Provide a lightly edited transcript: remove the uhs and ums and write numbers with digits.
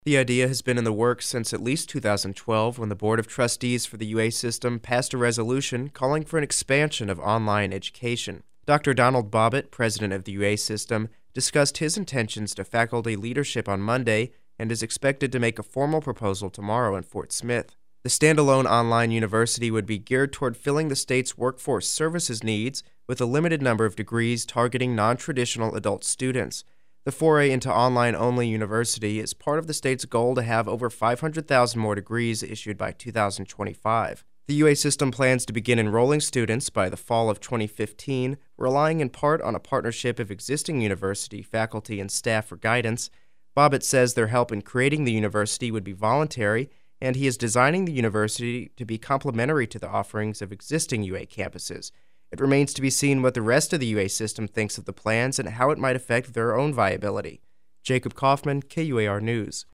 The idea has been in the works since at least 2012 when the Board of Trustees for the UA system passed a resolution calling for an expansion of online education. Dr. Donald Bobbitt, president of the UA system, discussed his intentions to faculty leadership on Monday and is expected to make a formal proposal tomorrow in Fort Smith. The standalone online university would be geared toward filling the state's workforce services needs with a limited number of degrees targeting non-traditional adult students. The foray into online-only university is part of the state's goal to have over 500,000 more degrees issued by 2025. The UA system plans to begin enrolling students by the fall of 2015, relying in part on a partnership of existing university faculty and staff for guidance. Bobbitt says their help in creating the university would be voluntary, and he is designing the university to be complementary to the offerings of existing UA campuses. It remains to be seen what the rest of the UA system thinks of the plans and how it might affect their own viability. Jacob Kaufman, KUAR News.